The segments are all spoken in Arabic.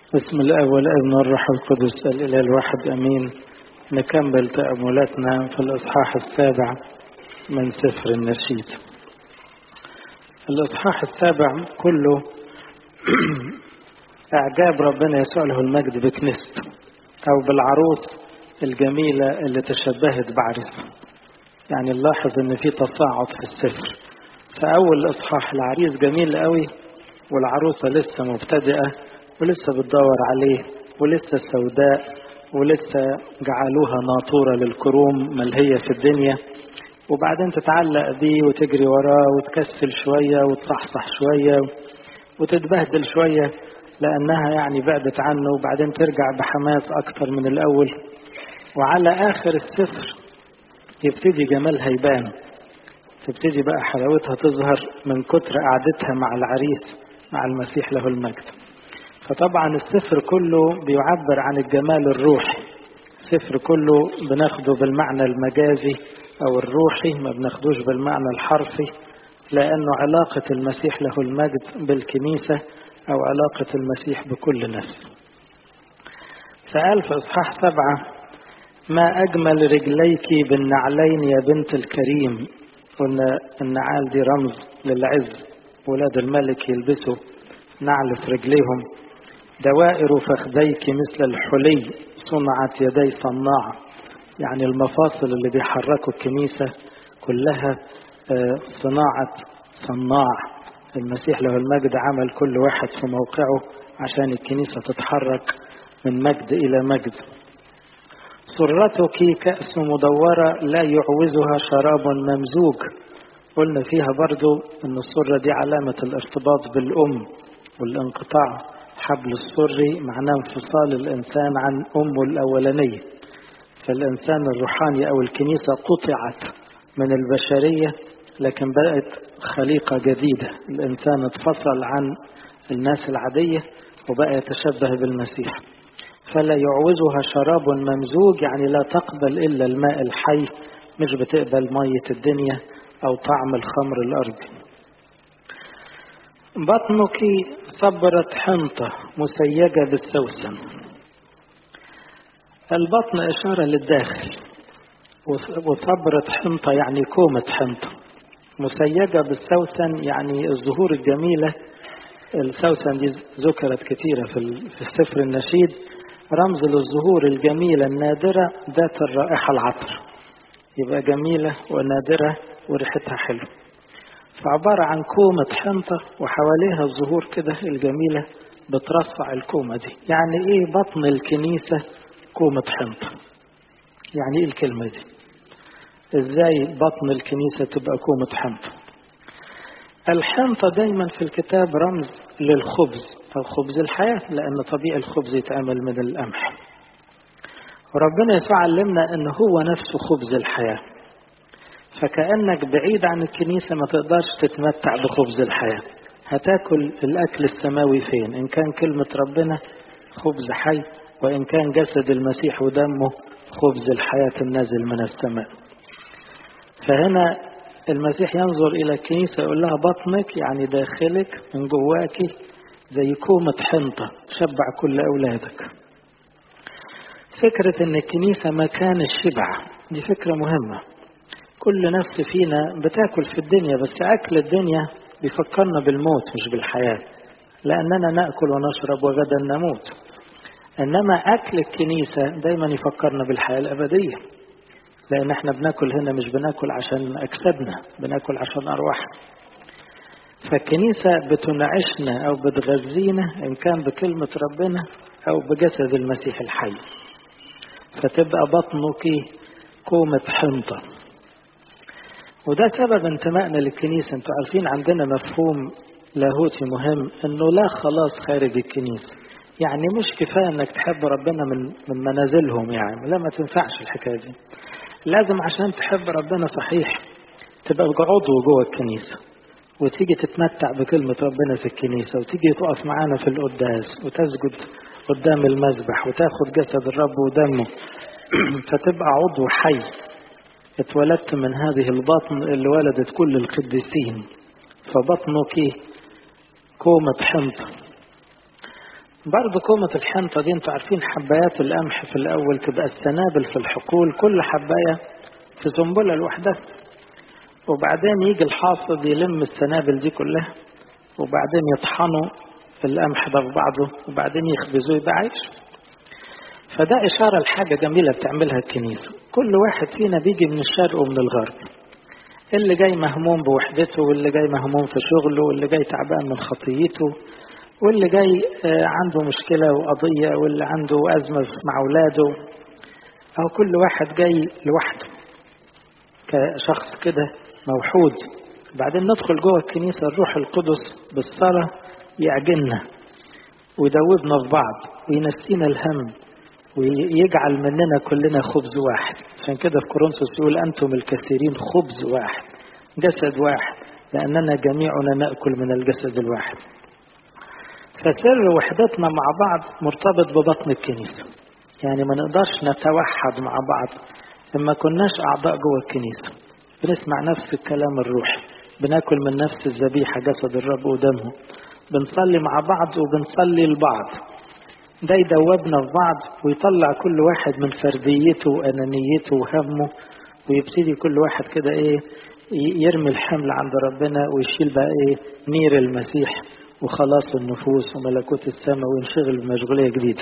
بسم الله والابن والروح القدس الإله الواحد أمين. نكمل تأملاتنا في الإصحاح 7 من سفر النشيد. الإصحاح 7 كله إعجاب ربنا يسوع له المجد بكنيسته أو بالعروس الجميلة اللي تشبهت بعرس. يعني نلاحظ إن في تصاعد في السفر. فأول إصحاح العريس جميل قوي والعروسة لسه مبتدئة ولسه بتدور عليه ولسه سوداء ولسه جعلوها ناطورة للكروم ملهية في الدنيا، وبعدين تتعلق بيه وتجري وراه وتكسل شوية وتصحصح شوية وتتبهدل شوية لأنها يعني بعدت عنه، وبعدين ترجع بحماس أكتر من الأول. وعلى آخر السفر يبتدي جمالها يبان، تبتدي بقى حلاوتها تظهر من كتر قعدتها مع العريس مع المسيح له المجد. فطبعا السفر كله بيعبر عن الجمال الروحي. السفر كله بناخده بالمعنى المجازي أو الروحي، ما بناخدوش بالمعنى الحرفي، لأنه علاقة المسيح له المجد بالكنيسة أو علاقة المسيح بكل نفس. فقال في إصحاح 7: ما أجمل رجليك بالنعلين يا بنت الكريم. قلنا النعال دي رمز للعز، ولاد الملك يلبسوا نعل في رجليهم. دوائر فخذيك مثل الحلي صنعت يدي صناع. يعني المفاصل اللي بيحركوا الكنيسة كلها صناعة صناع. المسيح له المجد عمل كل واحد في موقعه عشان الكنيسة تتحرك من مجد إلى مجد. سرتك كأس مدورة لا يعوزها شراب ممزوج. قلنا فيها برضو أن السرة دي علامة الارتباط بالأم والانقطاع. حبل السري معناه انفصال الإنسان عن أمه الأولانية. فالإنسان الروحاني أو الكنيسة قطعت من البشرية لكن بقت خليقة جديدة. الإنسان اتفصل عن الناس العادية وبقى يتشبه بالمسيح. فلا يعوزها شراب ممزوج، يعني لا تقبل إلا الماء الحي، مش بتقبل مية الدنيا أو طعم الخمر الأرضي. بطنك صبرت حنطة مسيجة بالسوسن. البطن إشارة للداخل، وصبرت حنطة يعني كومة حنطة. مسيجة بالسوسن يعني الزهور الجميلة. السوسن دي ذكرت كثيرة في السفر النشيد، رمز للزهور الجميلة النادرة ذات الرائحة العطر. يبقى جميلة ونادرة وريحتها حلو. فعبارة عن كومة حنطة وحواليها الزهور كده الجميلة بترصع الكومة دي. يعني ايه بطن الكنيسة كومة حنطة؟ يعني ايه الكلمة دي؟ ازاي بطن الكنيسة تبقى كومة حنطة؟ الحنطة دايما في الكتاب رمز للخبز أو خبز الحياة، لأن طبيعي الخبز يتعمل من القمح. وربنا يسوع علمنا أنه هو نفسه خبز الحياة. فكأنك بعيد عن الكنيسة ما تقدرش تتمتع بخبز الحياة. هتاكل الأكل السماوي فين؟ إن كان كلمة ربنا خبز حي، وإن كان جسد المسيح ودمه خبز الحياة النازل من السماء. فهنا المسيح ينظر إلى الكنيسة يقول لها بطنك يعني داخلك من جواكي زي كومة حنطة شبع كل أولادك. فكرة إن الكنيسة مكان الشبع دي فكرة مهمة. كل نفس فينا بتاكل في الدنيا، بس أكل الدنيا بيفكرنا بالموت مش بالحياة، لأننا نأكل ونشرب وغدا نموت. إنما أكل الكنيسة دايما يفكرنا بالحياة الأبدية، لأن احنا بناكل هنا مش بناكل عشان أجسادنا، بناكل عشان أرواحنا. فالكنيسة بتنعشنا أو بتغذينا إن كان بكلمة ربنا أو بجسد المسيح الحي. فتبقى بطنك كومة حنطة. وده سبب انتمائنا للكنيسة. انتوا عارفين عندنا مفهوم لاهوتي مهم، انه لا خلاص خارج الكنيسة. يعني مش كفاية انك تحب ربنا من منازلهم، يعني لا، ما تنفعش الحكاية دي. لازم عشان تحب ربنا صحيح تبقى عضو جوه الكنيسة، وتيجي تتمتع بكلمة ربنا في الكنيسة، وتيجي تقف معانا في القداس وتسجد قدام المذبح وتاخد جسد الرب ودمه فتبقى عضو حي. اتولدت من هذه البطن اللي ولدت كل القديسين. فبطنك كومة حنطة. برضو كومة الحنطة دي انتوا عارفين حبايات القمح في الأول تبقى السنابل في الحقول، كل حباية في سنبلة لوحدها، وبعدين يجي الحاصد يلم السنابل دي كلها، وبعدين يطحنوا القمح ده في بعضه، وبعدين يخبزوه يبقى عيش. فده إشارة لحاجة جميلة بتعملها الكنيسة. كل واحد فينا بيجي من الشرق ومن الغرب، اللي جاي مهموم بوحدته، واللي جاي مهموم في شغله، واللي جاي تعبان من خطيته، واللي جاي عنده مشكلة وقضية، واللي عنده أزمة مع أولاده، أو كل واحد جاي لوحده كشخص كده موحود. بعدين ندخل جوه الكنيسة، الروح القدس بالصلاة يعجلنا ويدوبنا في بعض وينسينا الهم ويجعل مننا كلنا خبز واحد. عشان كده في كورنثوس يقول أنتم الكثيرين خبز واحد، جسد واحد، لأننا جميعنا نأكل من الجسد الواحد. فسر وحدتنا مع بعض مرتبط ببطن الكنيسة، يعني ما نقدرش نتوحد مع بعض لما كناش أعضاء جوه الكنيسة. بنسمع نفس الكلام الروحي، بناكل من نفس الذبيحة جسد الرب ودمه، بنصلي مع بعض وبنصلي لبعض. ده يدوبنا في بعض ويطلع كل واحد من فرديته وأنانيته وهمه، ويبتدي كل واحد كده يرمي الحمل عند ربنا ويشيل بقى نير المسيح وخلاص النفوس وملكوت السماء، وينشغل بمشغولية جديدة.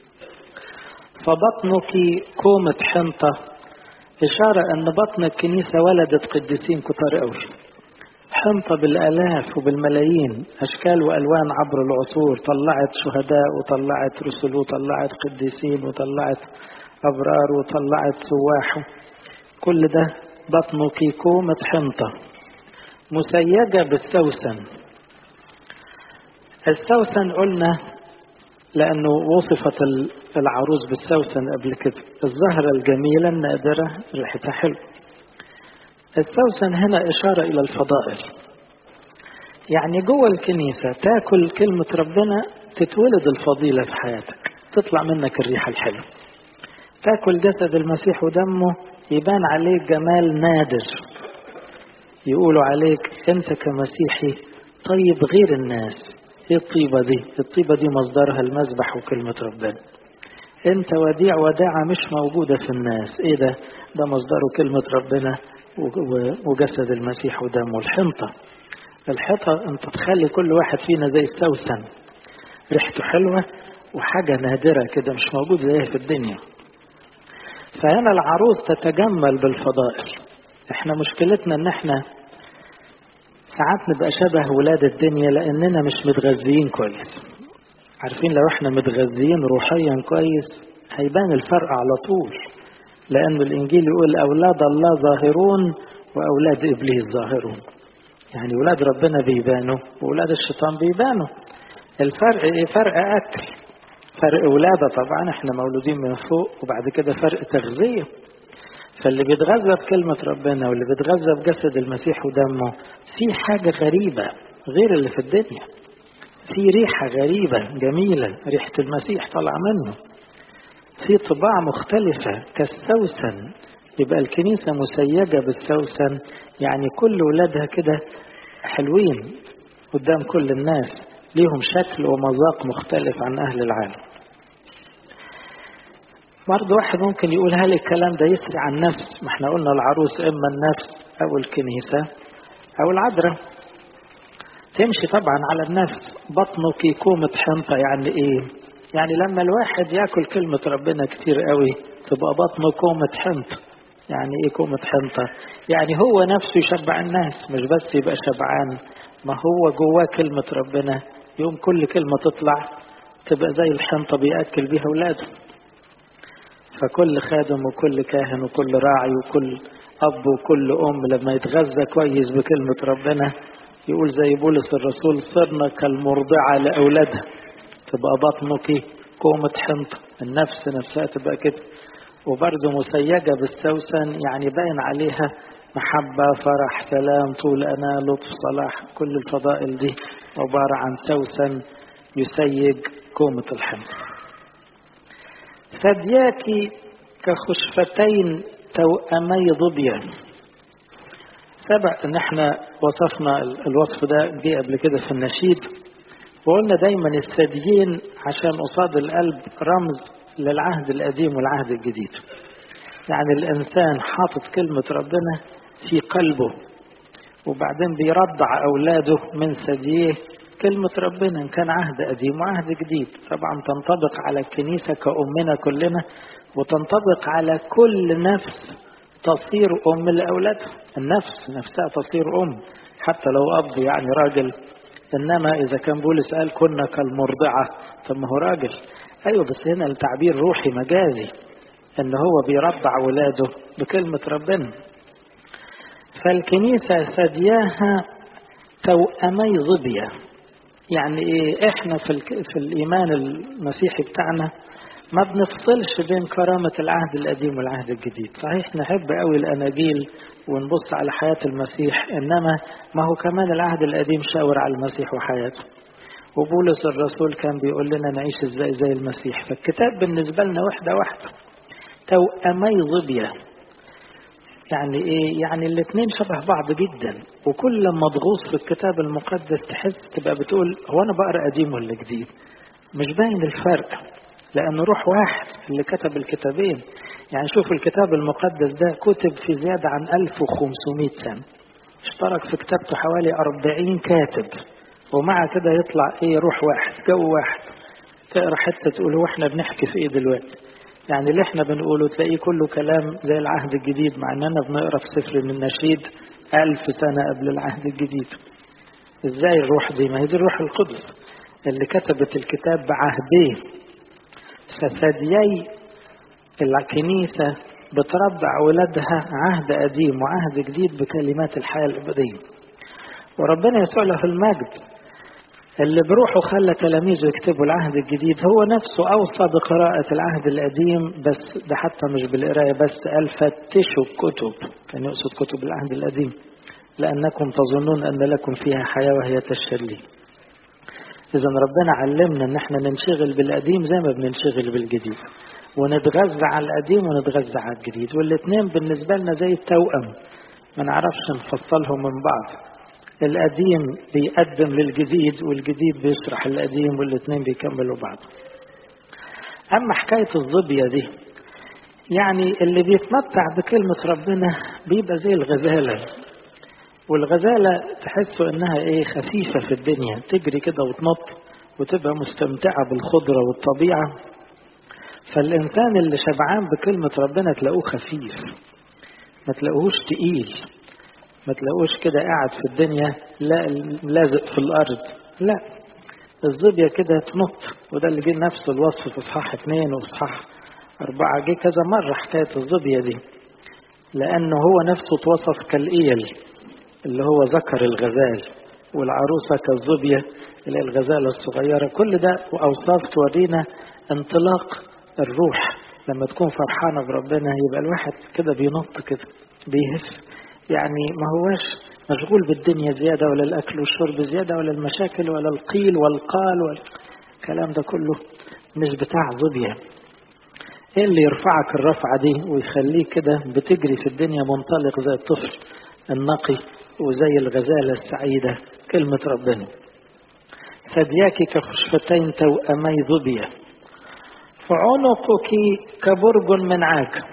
فبطنك كومة حنطة، إشارة أن بطن الكنيسة ولدت قديسين كتار قوي، حنطة بالآلاف وبالملايين، أشكال وألوان عبر العصور، طلعت شهداء وطلعت رسل وطلعت قديسين وطلعت أبرار وطلعت سواح. كل ده بطنك كومة حنطة مسيجة بالسوسن. السوسن قلنا لأنه وصفت العروس بالسوسن قبل كده، الزهرة الجميلة النادرة ريحتها حلو. السوسن هنا إشارة إلى الفضائل، يعني جوه الكنيسة تاكل كلمة ربنا تتولد الفضيلة في حياتك، تطلع منك الريحة الحلوة. تاكل جسد المسيح ودمه يبان عليك جمال نادر، يقولوا عليك أنت كمسيحي طيب غير الناس. ايه الطيبة دي؟ الطيبة دي مصدرها المذبح وكلمة ربنا. انت وديع وداعة مش موجودة في الناس. ايه ده؟ ده مصدره كلمة ربنا وجسد المسيح ودمه. الحنطة انت تخلي كل واحد فينا زي السوسن، ريحته حلوة وحاجة نادرة كده مش موجود زيها في الدنيا. فهنا العروس تتجمل بالفضائل. احنا مشكلتنا ان احنا ساعات نبقى شبه ولاد الدنيا لأننا مش متغذيين كويس. عارفين لو احنا متغذيين روحيا كويس هيبان الفرق على طول، لأن الإنجيل يقول أولاد الله ظاهرون وأولاد إبليس ظاهرون، يعني أولاد ربنا بيبانوا وأولاد الشيطان بيبانوا. الفرق ايه؟ فرق أكل، فرق ولادة طبعا، احنا مولودين من فوق، وبعد كده فرق تغذية. فاللي بيتغذى بكلمة ربنا واللي بيتغذى بجسد المسيح ودمه في حاجة غريبة غير اللي في الدنيا، في ريحة غريبة جميلة، ريحة المسيح طالعة منه، في طباع مختلفة كالسوسن. يبقى الكنيسة مسيجة بالسوسن، يعني كل ولادها كده حلوين قدام كل الناس، ليهم شكل ومذاق مختلف عن أهل العالم. برضه واحد ممكن يقول هل الكلام ده يسري عن النفس؟ ما احنا قلنا العروس إما النفس أو الكنيسة أو العذراء. تمشي طبعا على النفس. بطنك كومة حنطة يعني إيه؟ يعني لما الواحد يأكل كلمة ربنا كتير قوي تبقى بطنه كومة حنطة. يعني إيه كومة حنطة؟ يعني هو نفسه يشبع الناس، مش بس يبقى شبعان، ما هو جواه كلمة ربنا، يوم كل كلمة تطلع تبقى زي الحنطة بيأكل بيها أولاده. فكل خادم وكل كاهن وكل راعي وكل أب وكل أم لما يتغذى كويس بكلمة ربنا يقول زي بولس الرسول صرنا كالمرضعة لأولادها. تبقى بطنك كومة حنطة، النفس نفسها تبقى كده. وبرضه مسيجة بالسوسن، يعني باين عليها محبة، فرح، سلام، طول أنا، لطف، صلاح، كل الفضائل دي عبارة عن سوسن يسيج كومة الحنطة. ثدياك كخشفتين توأمي ظبيا. سبق ان احنا وصفنا الوصف ده جه قبل كده في النشيد، وقلنا دايما الثديين عشان قصاد القلب رمز للعهد القديم والعهد الجديد. يعني الإنسان حاطط كلمة ربنا في قلبه، وبعدين بيرضع أولاده من ثدييه كلمة ربنا، إن كان عهد قديم وعهد جديد. طبعا تنطبق على الكنيسة كأمنا كلنا، وتنطبق على كل نفس تصير أم لأولادها. النفس نفسها تصير أم حتى لو أب يعني راجل. إنما إذا كان بولس قال كنا كالمرضعة، طب ما هو راجل. أيوة، بس هنا التعبير روحي مجازي، إن هو بيرضع ولاده بكلمة ربنا. فالكنيسة ثدياها توأمي ظبية. يعني إيه؟ إحنا في الإيمان المسيحي بتاعنا ما بنفصلش بين كرامة العهد القديم والعهد الجديد. صحيح نحب قوي الأناجيل ونبص على حياة المسيح، إنما ما هو كمان العهد القديم شاور على المسيح وحياته، وبولس الرسول كان بيقول لنا نعيش ازاي زي المسيح. فالكتاب بالنسبة لنا واحدة واحدة، توأمي ظبية. يعني ايه؟ يعني الاثنين شبه بعض جدا، وكل لما تغوص في الكتاب المقدس تحس تبقى بتقول هو انا بقرا قديم ولا جديد؟ مش باين الفرق، لأن روح واحد اللي كتب الكتابين. يعني شوف الكتاب المقدس ده كتب في زيادة عن 1500 سنة، اشترك في كتابته حوالي 40 كاتب، ومع كده يطلع ايه؟ روح واحد، جو واحد. تقرا حتى تقول هو احنا بنحكي في ايه دلوقتي؟ يعني اللي احنا بنقوله تلاقيه كله كلام زي العهد الجديد، مع اننا بنقرا في سفر من النشيد 1000 سنة قبل العهد الجديد. ازاي الروح دي؟ ما هي دي الروح القدس اللي كتبت الكتاب بعهدين. فثديي الكنيسة بترضع أولادها عهد قديم وعهد جديد بكلمات الحياة الأبدية. وربنا يسوع له المجد اللي بروحه خلى تلاميذه يكتبوا العهد الجديد، هو نفسه أوصى بقراءة العهد القديم، بس ده حتى مش بالقراية بس، قال فتشوا الكتب، كان يقصد كتب العهد القديم، لأنكم تظنون أن لكم فيها حياة وهي تشتري. إذا ربنا علمنا أن احنا ننشغل بالقديم زي ما بننشغل بالجديد، ونتغذى على القديم ونتغذى على الجديد، والاثنين بالنسبة لنا زي التوأم، ما نعرفش نفصلهم من بعض. القديم بيقدم للجديد والجديد بيشرح القديم، والاثنين بيكملوا بعض. أما حكاية الظبية دي، يعني اللي بيتمتع بكلمة ربنا بيبقى زي الغزالة، والغزالة تحسوا انها ايه؟ خفيفة في الدنيا، تجري كده وتنط وتبقى مستمتعة بالخضرة والطبيعة. فالإنسان اللي شبعان بكلمة ربنا تلاقوه خفيف، ما تلاقوهوش تقيل، ما تلاقوش كده قاعد في الدنيا لازق في الأرض. لا، الظبية كده تنط. وده اللي جه نفس الوصف في إصحاح 2 وإصحاح 4، جه كذا مرة حكاية الظبية دي، لأنه هو نفسه توصف كالإيل اللي هو ذكر الغزال، والعروسة كالظبية اللي هي الغزالة الصغيرة. كل ده وأوصاف تورينا انطلاق الروح. لما تكون فرحانة بربنا يبقى الواحد كده بينط كده بيهف، يعني ما هواش مشغول بالدنيا زيادة، ولا الأكل والشرب زيادة، ولا المشاكل، ولا القيل والقال والكلام ده كله مش بتاع ظبية. ايه اللي يرفعك الرفعة دي ويخليك كده بتجري في الدنيا منطلق زي الطفل النقي وزي الغزالة السعيدة؟ كلمة ربنا. ثدياك كخشفتين توأمي ظبية، فعنقك كبرج من عاج.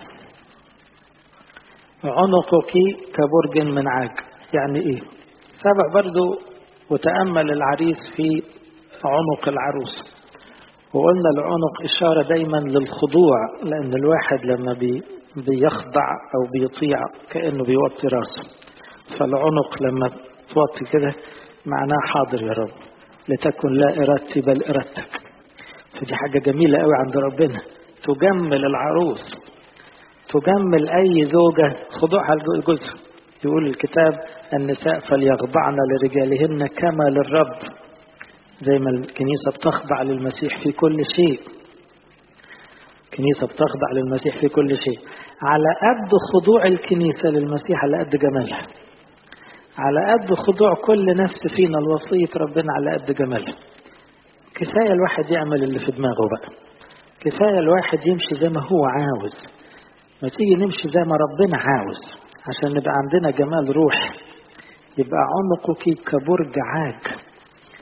عنقك كبرج من عاج يعني ايه؟ سبق برضو وتأمل العريس في عنق العروس، وقلنا العنق إشارة دايما للخضوع، لأن الواحد لما بيخضع أو بيطيع كأنه بيوطي راسه. فالعنق لما توطي كده معناه حاضر يا رب، لتكن لا إرادتي بل إرادتك. فدي حاجة جميلة قوي عند ربنا، تجمل العروس، تجمل أي زوجة خضوعها لجوزها. يقول الكتاب النساء فليخضعن لرجالهن كما للرب، زي ما الكنيسة بتخضع للمسيح في كل شيء. الكنيسة بتخضع للمسيح في كل شيء، على قد خضوع الكنيسة للمسيح على قد جمالها، على قد خضوع كل نفس فينا لوصية ربنا على قد جمالها. كفاية الواحد يعمل اللي في دماغه بقى، كفاية الواحد يمشي زي ما هو عاوز، ما تيجي نمشي زي ما ربنا عاوز عشان نبقى عندنا جمال روح. يبقى عنقك كبرج عاج،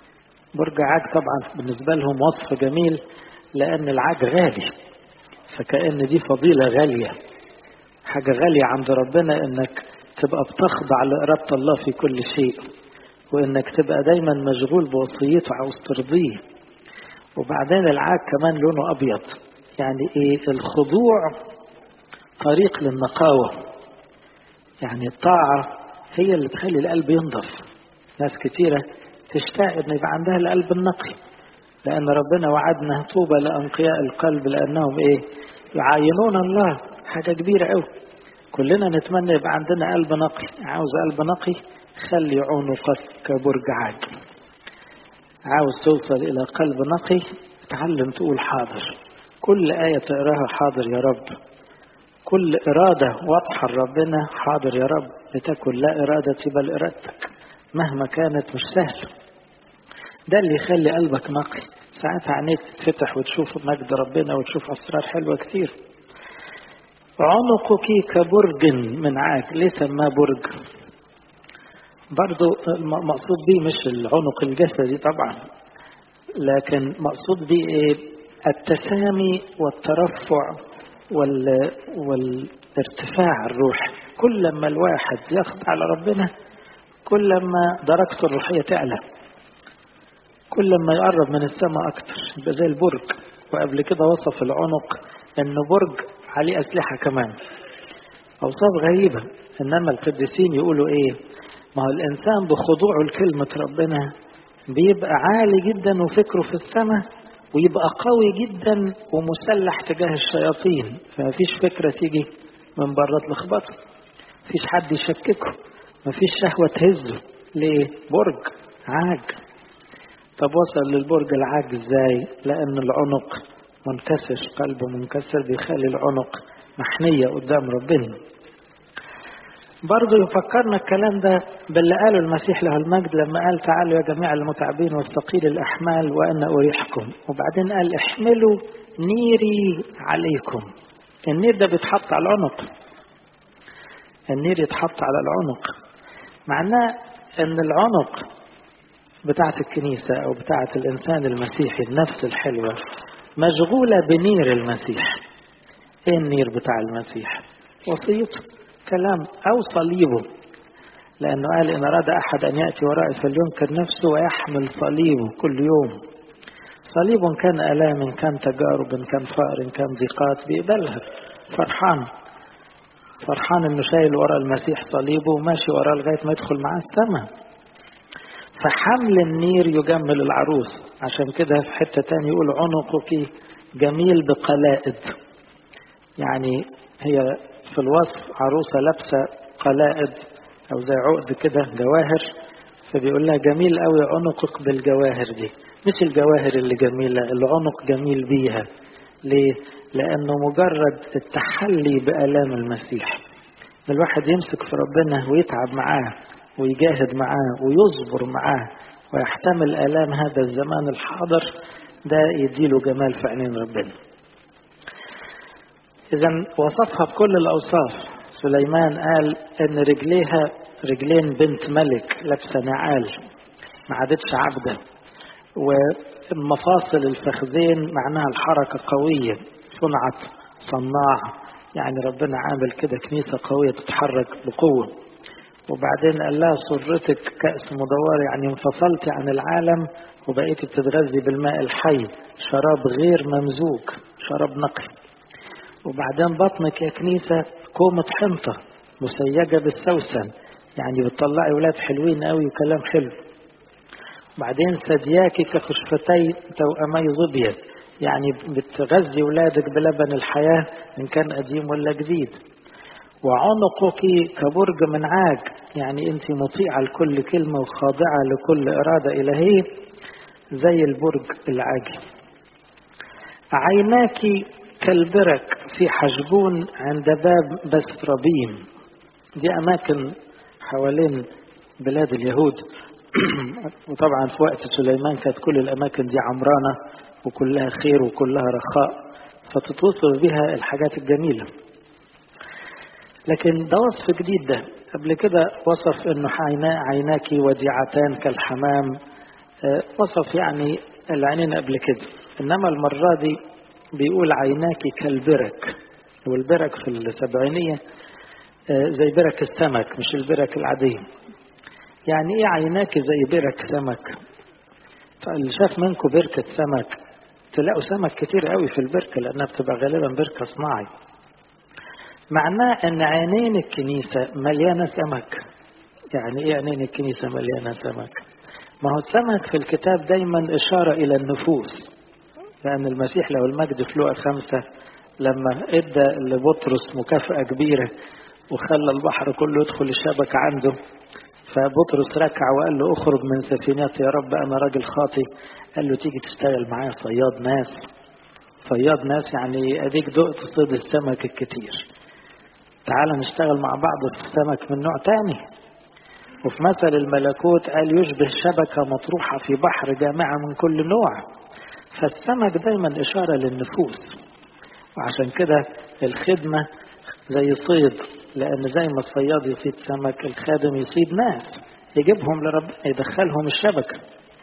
برج عاج طبعا بالنسبة لهم وصف جميل، لأن العاج غالي، فكأن دي فضيلة غالية، حاجة غالية عند ربنا إنك تبقى بتخضع لإرادة الله في كل شيء، وإنك تبقى دايما مشغول بوصيته عاوز ترضيه. وبعدين العاج كمان لونه أبيض، يعني إيه؟ الخضوع طريق للنقاوة، يعني الطاعة هي اللي تخلي القلب ينضف. ناس كتيرة تشتاق إن يبقى عندها القلب النقي، لأن ربنا وعدنا طوبى لأنقياء القلب لأنهم إيه؟ يعاينون الله. حاجة كبيرة أوي، كلنا نتمنى يبقى عندنا قلب نقي. عاوز قلب نقي؟ خلي عنقك كبرج عاج. عاوز توصل إلى قلب نقي؟ اتعلم تقول حاضر، كل آية تقراها حاضر يا رب، كل إرادة واضحة لربنا حاضر يا رب، لتكن لا إرادتي بل إرادتك، مهما كانت مش سهل. ده اللي يخلي قلبك نقي، ساعتها عينيك تتفتح وتشوف مجد ربنا وتشوف أسرار حلوة كتير. عنقك كبرج من عاج. ليه سماه برج؟ برضو مقصود به مش العنق الجسدي طبعا، لكن مقصود به ايه؟ التسامي والترفع والارتفاع الروحي. كل ما الواحد يخضع لربنا كل ما درجته الروحية تعلى، كل ما يقرب من السماء أكتر، يبقى زي البرج. وقبل كده وصف العنق أنه برج عليه أسلحة كمان، أوصاف غريبة. إنما القديسين يقولوا إيه؟ ما هو الإنسان بخضوعه لكلمة ربنا بيبقى عالي جدا وفكره في السماء، ويبقى قوي جدا ومسلح تجاه الشياطين، فمفيش فكرة تيجي من بره تلخبطه، مفيش حد يشككه، مفيش شهوة تهزه. ليه؟ برج عاج. طب وصل للبرج العاج ازاي؟ لأن العنق منكسر، قلبه منكسر بيخلي العنق محنية قدام ربنا. برضو يفكرنا الكلام ده باللي قاله المسيح له المجد لما قال تعالوا يا جميع المتعبين والثقيل الأحمال وأنا أريحكم. وبعدين قال احملوا نيري عليكم. النير ده بيتحط على العنق، النير يتحط على العنق، معناه ان العنق بتاعت الكنيسة أو بتاعت الإنسان المسيحي النفس الحلوة مشغولة بنير المسيح. إيه النير بتاع المسيح؟ وصيته، كلام أو صليبه، لأنه قال إن أراد أحد أن يأتي ورائي فلينكر نفسه ويحمل صليبه كل يوم. صليب كان آلام، كان تجارب، كان فقر، كان ضيقات، بيقبلها فرحان، فرحان إنه شايل وراء المسيح صليبه وماشي وراء لغاية ما يدخل معاه السماء. فحمل النير يجمل العروس. عشان كده في حتة تاني يقول عنقك جميل بقلائد، يعني هي في الوصف عروسة لابسة قلائد أو زي عقد كده جواهر، فبيقول لها جميل قوي عنقك بالجواهر دي. مش الجواهر اللي جميلة، العنق جميل بيها. ليه؟ لأنه مجرد التحلي بآلام المسيح، الواحد يمسك في ربنا ويتعب معاه ويجاهد معاه ويصبر معاه ويحتمل آلام هذا الزمان الحاضر، ده يديله جمال في عينين ربنا. إذا وصفها بكل الأوصاف. سليمان قال إن رجليها رجلين بنت ملك لابسة نعال، ما عادتش عبدة. ومفاصل الفخذين معناها الحركة قوية، صنعت صناع، يعني ربنا عامل كده كنيسة قوية تتحرك بقوة. وبعدين قال لها سرتك كأس مدور، يعني انفصلت عن العالم وبقيت تتغذي بالماء الحي، شراب غير ممزوج، شراب نقي. وبعدين بطنك يا كنيسة كومة حنطة مسيجة بالسوسن، يعني بتطلعي ولاد حلوين قوي وكلام حلو. بعدين ثدياكي كخشفتي توأمي ظبية، يعني بتغذي ولادك بلبن الحياة إن كان قديم ولا جديد. وعنقك كبرج من عاج، يعني انت مطيعة لكل كلمة وخاضعة لكل إرادة إلهية زي البرج العاجي. عيناك كالبرك في حجبون عند باب بسربيم، دي أماكن حوالين بلاد اليهود. وطبعا في وقت سليمان كانت كل الأماكن دي عمرانة وكلها خير وكلها رخاء، فتتوصف بها الحاجات الجميلة. لكن ده وصف جديد. ده قبل كده وصف انه عيناك وديعتان كالحمام، وصف يعني العينين قبل كده، إنما المرة دي بيقول عيناك كالبرك. والبرك في السبعينية زي برك السمك، مش البرك العادية. يعني ايه عيناك زي برك سمك؟ اللي شاف منكم بركة سمك تلاقوا سمك كتير قوي في البركة، لأنها بتبقى غالبا بركة صناعي. معناه ان عينين الكنيسة مليانة سمك. يعني ايه عينين الكنيسة مليانة سمك؟ ما هو السمك في الكتاب دايما إشارة إلى النفوس، لأن المسيح له المجد في لوقا 5 لما ادى لبطرس مكافأة كبيرة وخلى البحر كله يدخل الشبكة عنده، فبطرس ركع وقال له اخرج من سفينتي يا رب أنا راجل خاطي. قال له تيجي تشتغل معايا صياد ناس. صياد ناس يعني أديك دقت صيد السمك الكتير، تعال نشتغل مع بعض في السمك من نوع تاني. وفي مثل الملكوت قال يشبه شبكة مطروحة في بحر جامعة من كل نوع. فالسمك دايما إشارة للنفوس، وعشان كده الخدمة زي صيد، لأن زي ما الصياد يصيد سمك الخادم يصيد ناس يجيبهم لربنا يدخلهم الشبكة.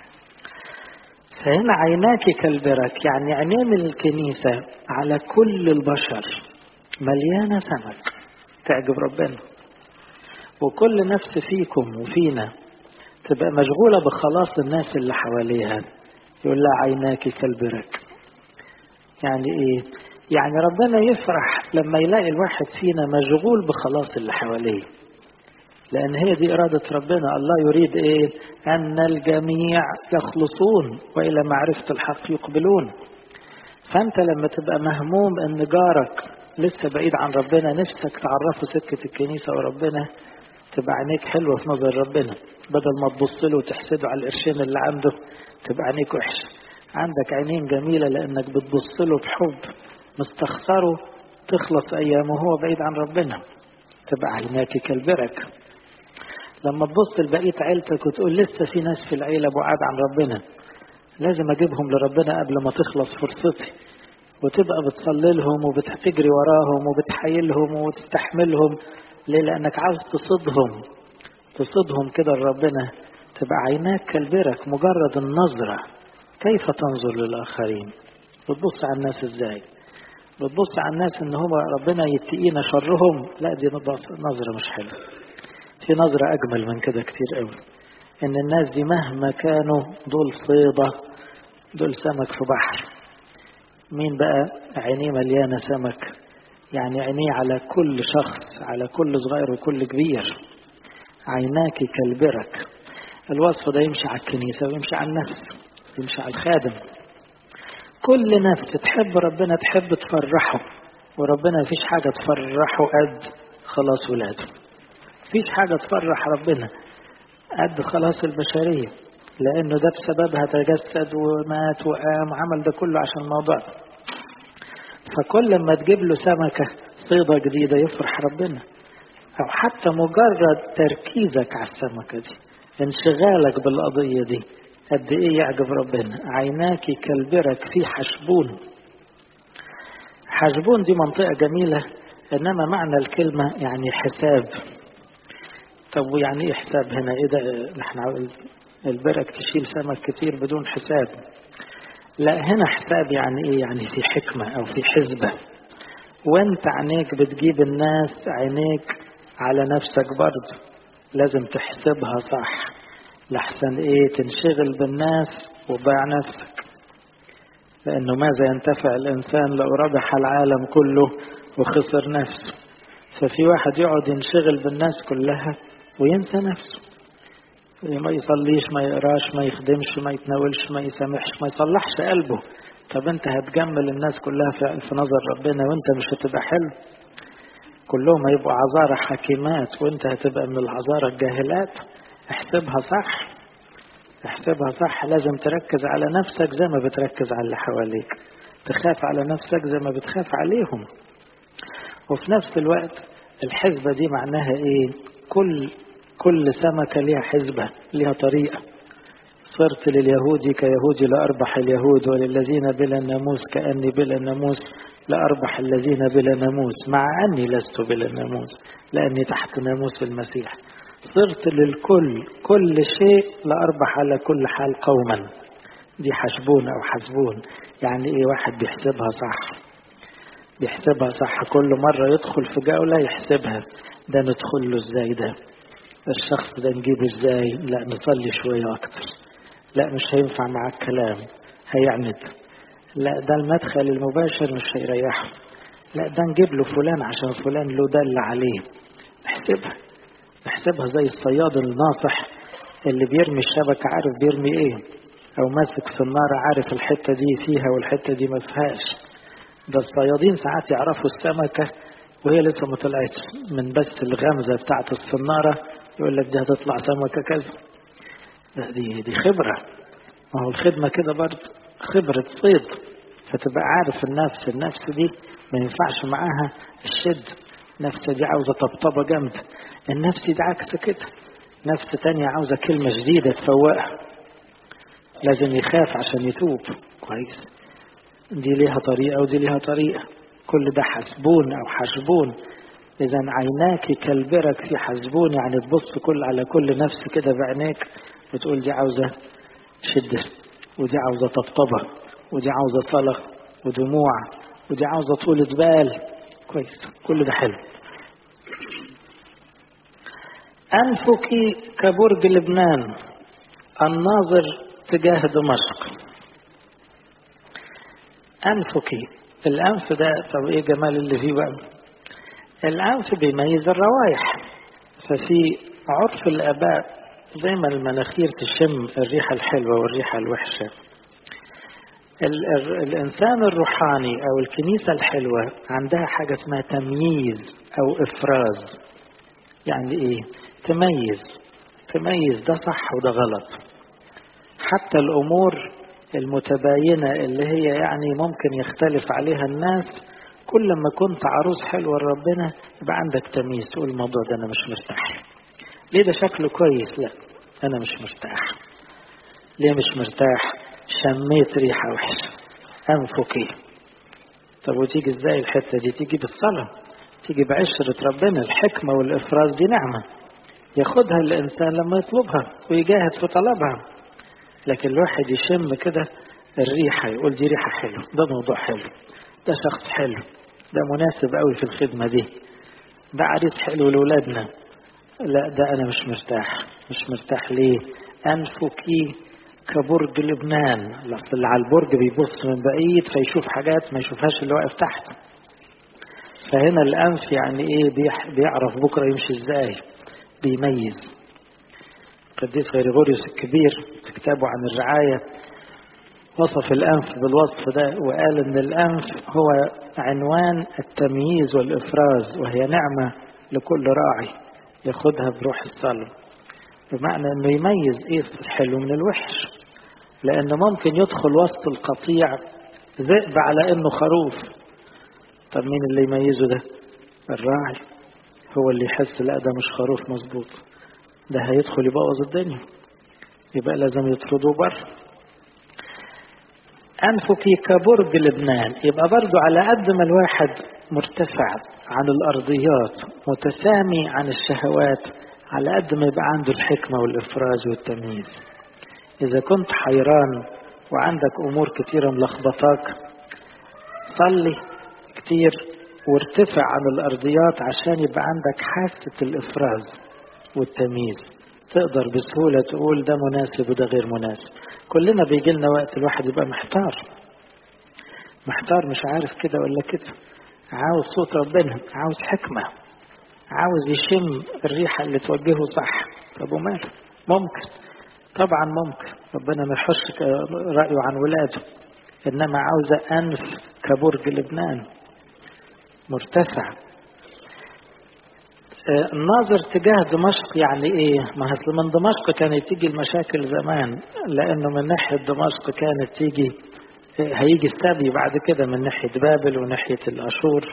فهنا عيناك كالبرك، يعني عينين الكنيسة على كل البشر مليانة سمك تعجب ربنا، وكل نفس فيكم وفينا تبقى مشغولة بخلاص الناس اللي حواليها. يقول لها عيناك كالبرك. يعني ايه؟ يعني ربنا يفرح لما يلاقي الواحد فينا مشغول بخلاص اللي حواليه، لأن هي دي إرادة ربنا. الله يريد إيه؟ أن الجميع يخلصون وإلى معرفة الحق يقبلون. فأنت لما تبقى مهموم أن جارك لسه بعيد عن ربنا، نفسك تعرفه سكة الكنيسة وربنا، تبقى عينيك حلوة في نظر ربنا، بدل ما تبص له وتحسده على القرشين اللي عنده تبقى عينيك وحشة. عندك عينين جميلة لأنك بتبص له بحب، مستخسره تخلص أيامه وهو بعيد عن ربنا، تبقى عيناك كالبرك. لما تبص لبقية عيلتك وتقول لسه في ناس في العيلة بعاد عن ربنا، لازم أجيبهم لربنا قبل ما تخلص فرصتي، وتبقى بتصلي لهم وبتجري وراهم وبتحايلهم وتستحملهم. ليه؟ لأنك عاوز تصدهم كده لربنا. تبقى عيناك كالبرك، مجرد النظرة. كيف تنظر للآخرين؟ بتبص على الناس ازاي؟ بتبص على الناس ان هم ربنا يتقينا شرهم؟ لا، دي نظرة مش حلوة. في نظرة أجمل من كده كتير قوي، إن الناس دي مهما كانوا دول صيدة، دول سمك في بحر. مين بقى عينيه مليانة سمك؟ يعني عينيه على كل شخص، على كل صغير وكل كبير. عيناك كالبرك. الوصف ده يمشي على الكنيسة ويمشي على النفس، يمشي على الخادم. كل نفس تحب ربنا تحب تفرحه، وربنا مفيش حاجة تفرحه قد خلاص ولاده. مفيش حاجة تفرح ربنا قد خلاص البشرية، لأنه ده بسببها تجسد ومات وقام وعمل ده كله عشان الموضوع. فكل ما تجيب له سمكة صيدة جديدة يفرح ربنا، أو حتى مجرد تركيزك على السمكة دي، انشغالك بالقضية دي، قد إيه يعجب ربنا. عيناك كالبرك في حشبون. حشبون دي منطقة جميلة، إنما معنى الكلمة يعني حساب. طب ويعني إيه حساب هنا؟ إيه ده؟ نحن البرك تشيل سمك كتير بدون حساب؟ لا، هنا حساب يعني إيه؟ يعني في حكمة أو في حسبة. وانت عينيك بتجيب الناس، عينيك على نفسك برضه لازم تحسبها صح، لحسن ايه تنشغل بالناس وباع نفسك. لانه ماذا ينتفع الانسان لو ربح العالم كله وخسر نفسه؟ ففي واحد يقعد ينشغل بالناس كلها وينسى نفسه، ما يصليش، ما يقراش، ما يخدمش، ما يتناولش، ما يسامحش، ما يصلحش قلبه. طب انت هتجمل الناس كلها في نظر ربنا وانت مش هتبقى حلو؟ كلهم هيبقوا عذارى حكيمات وانت هتبقى من العذارى الجاهلات. احسبها صح، احسبها صح. لازم تركز على نفسك زي ما بتركز على اللي حواليك، تخاف على نفسك زي ما بتخاف عليهم. وفي نفس الوقت الحسبة دي معناها ايه؟ كل سمكة ليها حسبة، ليها طريقة. صرت لليهودي كيهودي لأربح اليهود، وللذين بلا الناموس كأني بلا الناموس لأربح الذين بلا ناموس، مع أني لست بلا الناموس لأني تحت ناموس المسيح. صرت للكل كل شيء لأربح على كل حال قوما. دي حسبون أو حسبون، يعني إيه؟ واحد بيحسبها صح، بيحسبها صح، كل مرة يدخل في جولة يحسبها، ده ندخل له إزاي، ده الشخص ده نجيبه إزاي، لا نصلي شوية أكتر، لا مش هينفع معاه الكلام هيعند، لا ده المدخل المباشر مش هيريحه، لا ده نجيب له فلان عشان فلان له دل عليه. نحسبها زي الصياد الناصح اللي بيرمي الشبكة عارف بيرمي ايه، او ماسك صنارة عارف الحتة دي فيها والحتة دي ما فيهاش. ده الصيادين ساعات يعرفوا السمكة وهي لسه ما طلعتش من بس الغمزة بتاعت الصنارة، يقول لك دي هتطلع سمكة كذا. ده دي خبرة. ما هو الخدمة كده برضه خبرة صيد، فتبقى عارف النفس دي ما ينفعش معاها الشد، نفس دي عاوزة طبطبة جامدة، النفس دي عكس كده، نفس تانية عاوزة كلمة جديدة تفوقها، لازم يخاف عشان يتوب كويس. دي ليها طريقة ودي ليها طريقة، كل ده حسبون أو حسبون. إذا عيناك كالبرك في حسبون، يعني تبص على كل نفس كده بعينيك وتقول دي عاوزة شدة، ودي عاوزة طبطبة، ودي عاوزة صلاة ودموع، ودي عاوزة طولة بال. كويس، كل ده حلو. أنفك كبرج لبنان الناظر تجاه دمشق. أنفك، الأنف ده طب إيه جمال اللي فيه بقى؟ الأنف بيميز الروائح، ففي عرف الآباء زي ما المناخير تشم الريحة الحلوة والريحة الوحشة، الإنسان الروحاني أو الكنيسة الحلوة عندها حاجة اسمها تمييز أو إفراز. يعني إيه؟ تميز ده صح وده غلط. حتى الأمور المتباينة اللي هي يعني ممكن يختلف عليها الناس، كل ما كنت عروس حلوة لربنا يبقى عندك تمييز، تقول الموضوع ده أنا مش مرتاح ليه، ده شكله كويس، لا أنا مش مرتاح. ليه مش مرتاح؟ شميت ريحة وحشة، أنفكي. طب وتيجي إزاي الحتة دي؟ تيجي بالصلاة، تيجي بعشرة ربنا. الحكمة والإفراز دي نعمة ياخدها الإنسان لما يطلبها ويجاهد في طلبها. لكن الواحد يشم كده الريحة يقول دي ريحة حلو، ده موضوع حلو، ده شخص حلو، ده مناسب قوي في الخدمة دي، ده عريس حلو لولادنا، لا ده أنا مش مرتاح. ليه؟ أنفكي كبرج لبنان. اللي على البرج بيبص من بعيد فيشوف حاجات ما يشوفهاش اللي واقف تحت. فهنا الأنف يعني إيه؟ بيعرف بكرة يمشي إزاي، بيميز. قديس غريغوريوس الكبير في كتابه عن الرعاية وصف الأنف بالوصف ده، وقال إن الأنف هو عنوان التمييز والإفراز، وهي نعمة لكل راعي ياخدها بروح الصلاة، بمعنى إنه يميز إيه الحلو من الوحش. لأنه ممكن يدخل وسط القطيع ذئب على إنه خروف، طب مين اللي يميزه ده؟ الراعي، هو اللي يحس لا ده مش خروف مظبوط، ده هيدخل يبوظ الدنيا، يبقى لازم يطردوه بره. أنفكي كبرج لبنان، يبقى برضو على قد ما الواحد مرتفع عن الأرضيات متسامي عن الشهوات، على قد ما يبقى عنده الحكمة والإفراز والتمييز. إذا كنت حيران وعندك أمور كتيرة ملخبطاك، صلي كتير وارتفع عن الأرضيات عشان يبقى عندك حاسة الإفراز والتمييز، تقدر بسهولة تقول ده مناسب وده غير مناسب. كلنا بيجي لنا وقت الواحد يبقى محتار مش عارف كده ولا كده، عاوز صوت ربنا، عاوز حكمة، عاوز يشم الريحة اللي توجهه صح. طب وماله؟ ممكن، طبعا ممكن، ربنا ما يحش رأيه عن ولاده، إنما عاوزة أنف كبرج لبنان مرتفع. الناظر تجاه دمشق يعني ايه؟ ما اصل من دمشق كانت تيجي المشاكل زمان، لانه من ناحية دمشق كانت تيجي، هيجي السبي بعد كده من ناحية بابل وناحية الاشور.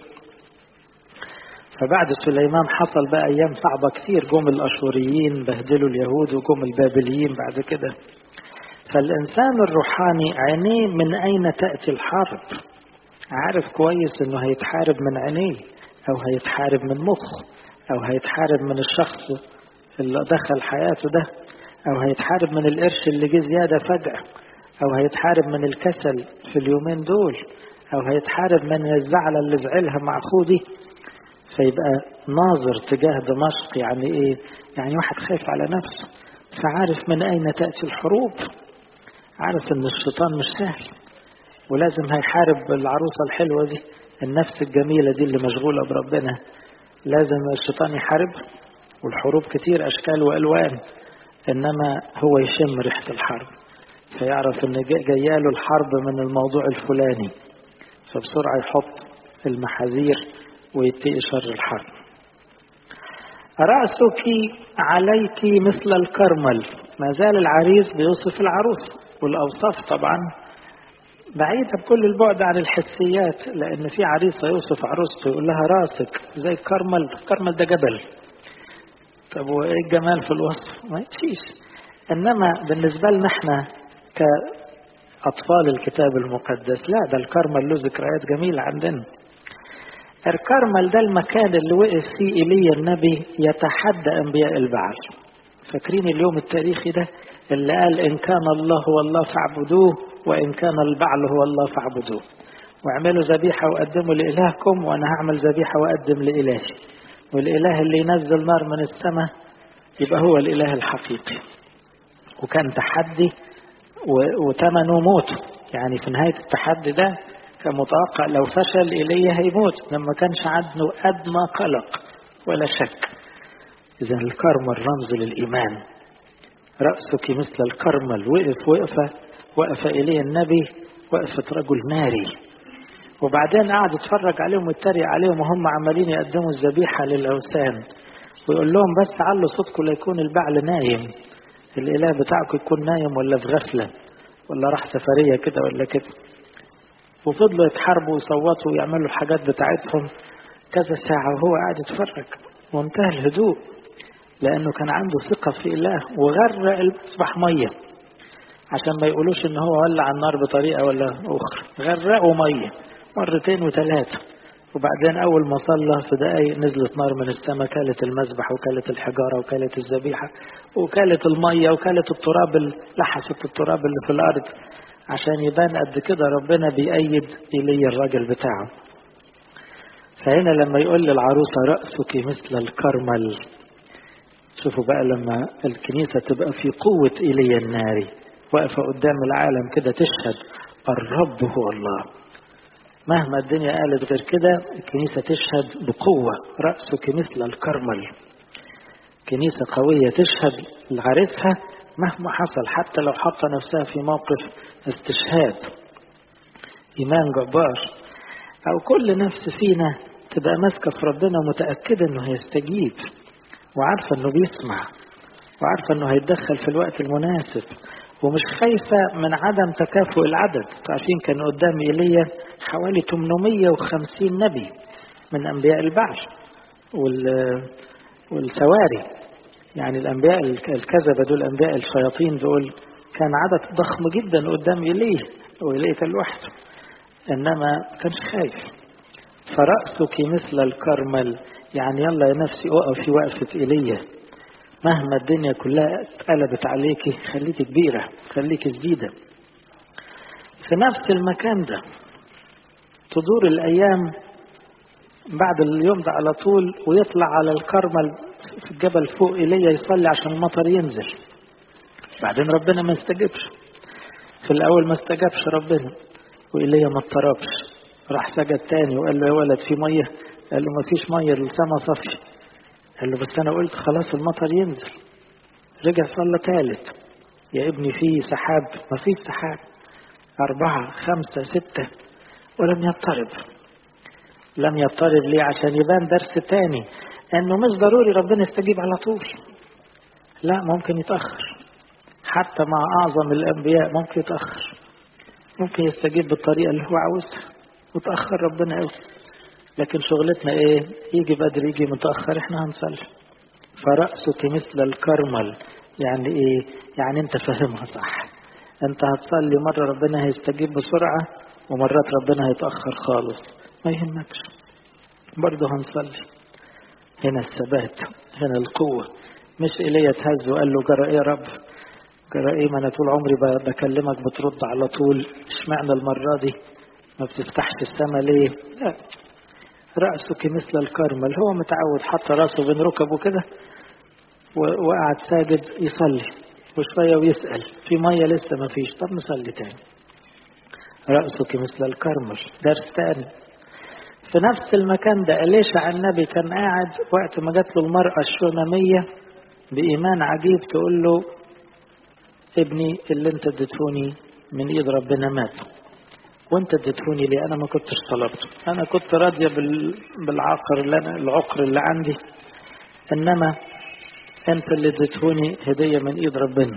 فبعد سليمان حصل بقى ايام صعبة كتير، جم الاشوريين بهدلوا اليهود وجم البابليين بعد كده. فالانسان الروحاني عينيه من اين تأتي الحرب، عارف كويس انه هيتحارب من عينيه، او هيتحارب من مخه، أو هيتحارب من الشخص اللي دخل حياته ده، أو هيتحارب من القرش اللي جه زيادة فجأة، أو هيتحارب من الكسل في اليومين دول، أو هيتحارب من الزعلة اللي زعلها مع أخوه دي. فيبقى ناظر تجاه دمشق يعني إيه؟ يعني واحد خايف على نفسه، فعارف من أين تأتي الحروب، عارف إن الشيطان مش سهل، ولازم هيحارب العروسة الحلوة دي، النفس الجميلة دي اللي مشغولة بربنا، لازم الشيطان يحارب. والحروب كتير أشكال وألوان، إنما هو يشم ريحة الحرب، فيعرف إن جاياله الحرب من الموضوع الفلاني، فبسرعة يحط المحاذير ويتقي شر الحرب. رأسك عليك مثل الكرمل. ما زال العريس بيوصف العروس، والأوصاف طبعا بعيدة بكل البعد عن الحسيات، لأن في عريس يوصف عروسته يقول لها راسك زي الكرمل. الكرمل ده جبل، طب وإيه الجمال في الوصف؟ ما يمشيش. إنما بالنسبة لنا احنا كأطفال الكتاب المقدس، لا، ده الكرمل له ذكريات جميلة عندنا. الكرمل ده المكان اللي وقف فيه إيليا النبي يتحدى أنبياء البعل. فاكرين اليوم التاريخي ده اللي قال إن كان الله هو الله فاعبدوه، وإن كان البعل هو الله فاعبدوه، واعملوا ذبيحة وقدموا لإلهكم، وأنا هعمل ذبيحة وأقدم لإلهي. والإله اللي ينزل نار من السماء يبقى هو الإله الحقيقي. وكان تحدي وثمنه موته، يعني في نهاية التحدي ده كان متوقع لو فشل إيليا هيموت، لما كانش عنده أدنى قلق ولا شك. إذن الكرمل رمز للإيمان. رأسك مثل الكرمل. وقف إيليا النبي وقفة رجل ناري. وبعدين قعد يتفرج عليهم ويتريق عليهم وهم عمالين يقدموا الذبيحة للأوثان، ويقول لهم بس علوا صوتكم ليكون البعل نايم، الإله بتاعكم يكون نايم ولا في غفلة ولا راح سفرية كده ولا كده. وفضلوا يتحاربوا ويصوتوا ويعملوا الحاجات بتاعتهم كذا ساعة وهو قاعد يتفرج وانتهى الهدوء، لأنه كان عنده ثقة في إله. وغرق المصباح مية عشان ما يقولوش إن هو ولع النار بطريقة ولا أخرى، غرقوا مية مرتين وثلاثة. وبعدين أول ما صلى في دقايق نزلت نار من السماء، كالت المذبح وكالت الحجارة وكالت الذبيحة وكالت المية وكالت التراب، لحست التراب اللي في الأرض، عشان يبان قد كده ربنا بيأيد إيليا الراجل بتاعه. فهنا لما يقول للعروسة رأسك مثل الكرمل، شوفوا بقى لما الكنيسة تبقى في قوة إيليا الناري واقفة قدام العالم كده تشهد الرب هو الله. مهما الدنيا قالت غير كده الكنيسة تشهد بقوة. رأسك مثل الكرمل. كنيسة قوية تشهد لعريسها مهما حصل، حتى لو حط نفسها في موقف استشهاد. إيمان جبار. أو كل نفس فينا تبقى ماسكة في ربنا متأكدة أنه هيستجيب، وعارفة أنه بيسمع، وعارفة أنه هيتدخل في الوقت المناسب، ومش خايفة من عدم تكافؤ العدد. عارفين كان قدام إيليا حوالي 850 نبي من أنبياء البعل والسواري، يعني الأنبياء الكذبة دول، أنبياء الشياطين دول، كان عدد ضخم جدا قدام إيليا، وإيليا كان لوحده، إنما كانش خايف. فرأسك مثل الكرمل، يعني يلا يا نفسي أقف في وقفة إيليا، مهما الدنيا كلها اتقلبت عليكي خليكي كبيرة، خليكي جديدة. في نفس المكان ده تدور الأيام، بعد اليوم ده على طول ويطلع على الكرمل في الجبل فوق إيليا يصلي عشان المطر ينزل. بعدين ربنا ما استجبش، في الأول ما استجبش ربنا، وإيليا ما اضطربش، راح سجد تاني وقال له يا ولد في مية؟ قال له ما فيش مية، السما صفي. قال له بس أنا قلت خلاص المطر ينزل. رجع صلى ثالث، يا ابني في سحاب؟ ما فيش سحاب. 4 5 6 ولم يضطرب. لم يضطرب ليه؟ عشان يبان درس تاني انه مش ضروري ربنا يستجيب على طول، لا، ممكن يتأخر. حتى مع اعظم الانبياء ممكن يتأخر، ممكن يستجيب بالطريقة اللي هو عاوزها وتأخر ربنا قوي. لكن شغلتنا ايه؟ يجي بدري يجي متأخر، احنا هنصلي. فرأسك مثل الكرمل، يعني ايه؟ يعني انت فاهمها صح. انت هتصلي مرة ربنا هيستجيب بسرعة، ومرات ربنا هيتأخر خالص، ما يهمكش، برضه هنصلي. هنا الثبات، هنا القوة. مش إيليا تهز وقال له جرى إيه يا رب، جرى إيه، ما أنا طول عمري بكلمك بترد على طول، اشمعنى المرة دي ما بتفتحش السماء ليه؟ لا، رأسك مثل الكرمل، هو متعود حط رأسه بين ركبه كده وقعد ساجد يصلي، وشوية ويسأل في مية لسه ما فيش، طب نصلي تاني. رأسك مثل الكرمل. درس تاني في نفس المكان ده، إليشع النبي كان قاعد وقت ما جات له المرأة الشونامية بإيمان عجيب تقول له ابني اللي انت اديتهوني من ايد ربنا مات، وانت اديتهوني ليه؟ انا ما كنتش طلبته، انا كنت راضية العقر اللي عندي، انما انت اللي اديتهوني هدية من ايد ربنا.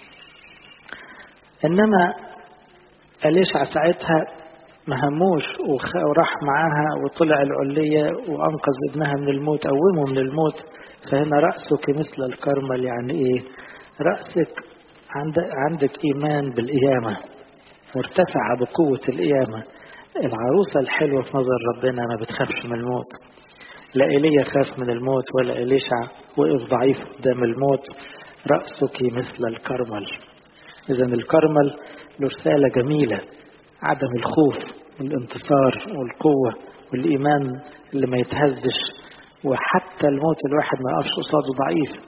انما إليشع ساعتها مهموش وراح معاها وطلع العلية وانقذ ابنها من الموت، قومه من الموت. فهنا رأسك مثل الكرمل، يعني ايه؟ رأسك عندك ايمان بالقيامة، مرتفعة بقوة القيامة. العروسة الحلوة في نظر ربنا ما بتخافش من الموت. لا إيليا خاف من الموت ولا إليشع وقف ضعيف قدام الموت. رأسك مثل الكرمل. إذا الكرمل له رسالة جميلة، عدم الخوف والانتصار والقوة والإيمان اللي ما يتهزش، وحتى الموت الواحد ما يقفش قصاده ضعيف.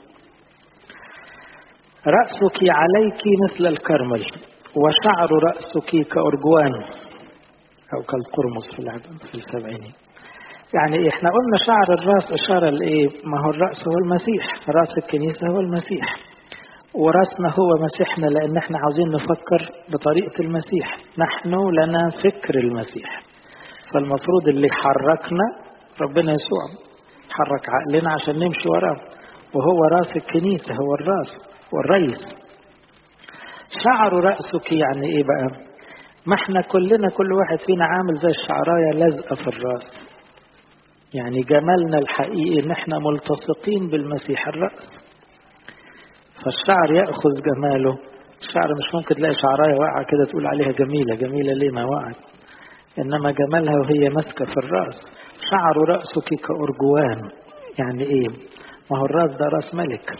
رأسك عليك مثل الكرمل وشعر رأسك كأرجوان أو كالقرمز في السبعيني. يعني احنا قلنا شعر الرأس إشارة لإيه؟ ما هو الرأس هو المسيح، رأس الكنيسة هو المسيح، ورأسنا هو مسيحنا، لأن احنا عاوزين نفكر بطريقة المسيح، نحن لنا فكر المسيح. فالمفروض اللي حركنا ربنا يسوع، حرك عقلنا عشان نمشي وراه، وهو رأس الكنيسة، هو الرأس والرئيس. شعر رأسك يعني ايه بقى؟ ما احنا كلنا كل واحد فينا عامل زي الشعراية لازقة في الرأس. يعني جمالنا الحقيقي ان احنا ملتصقين بالمسيح الرأس، فالشعر يأخذ جماله. الشعر مش ممكن تلاقي شعراية واقعة كده تقول عليها جميلة، جميلة ليه ما وقعت، انما جمالها وهي ماسكة في الرأس. شعر رأسك كأرجوان، يعني ايه؟ ما هو الرأس ده رأس ملك،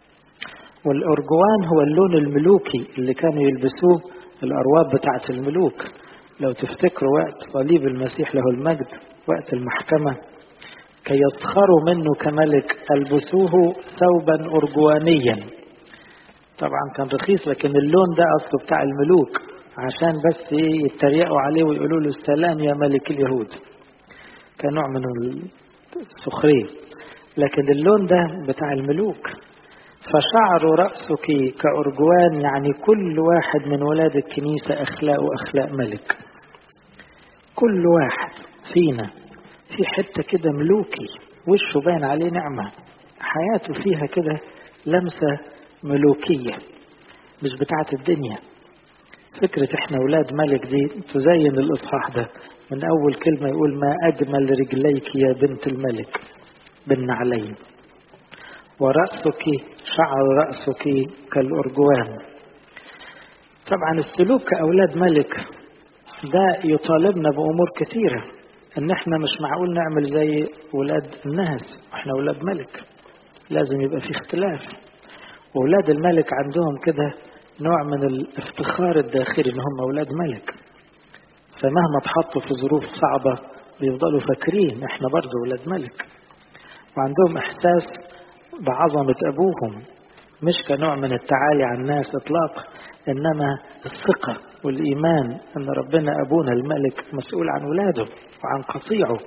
والأرجوان هو اللون الملوكي اللي كانوا يلبسوه الأرواب بتاعت الملوك. لو تفتكروا وقت صليب المسيح له المجد، وقت المحكمة، كي يسخروا منه كملك ألبسوه ثوبا أرجوانيا. طبعا كان رخيص، لكن اللون ده أصله بتاع الملوك، عشان بس يتريقوا عليه ويقولوا له السلام يا ملك اليهود، كنوع من السخرية، لكن اللون ده بتاع الملوك. فشعر رأسك كأرجوان، يعني كل واحد من ولاد الكنيسة أخلاقه أخلاق ملك. كل واحد فينا في حتة كده ملوكي، وشه باين عليه نعمة، حياته فيها كده لمسة ملوكية مش بتاعت الدنيا. فكرة احنا ولاد ملك دي تزين الإصحاح ده من أول كلمة، يقول ما أجمل رجليك يا بنت الملك بالنعلين، ورأسك شعر رأسك كالأرجوان. طبعا السلوك كأولاد ملك ده يطالبنا بأمور كثيرة، ان احنا مش معقول نعمل زي ولاد الناس، احنا ولاد ملك، لازم يبقى في اختلاف. ولاد الملك عندهم كده نوع من الافتخار الداخلي ان هم ولاد ملك، فمهما تحطوا في ظروف صعبة بيفضلوا فاكرين احنا برضو ولاد ملك، وعندهم احساس بعظمة ابوهم، مش كنوع من التعالي على الناس اطلاقا، انما الثقة والايمان ان ربنا ابونا الملك مسؤول عن ولاده وعن قطيعه.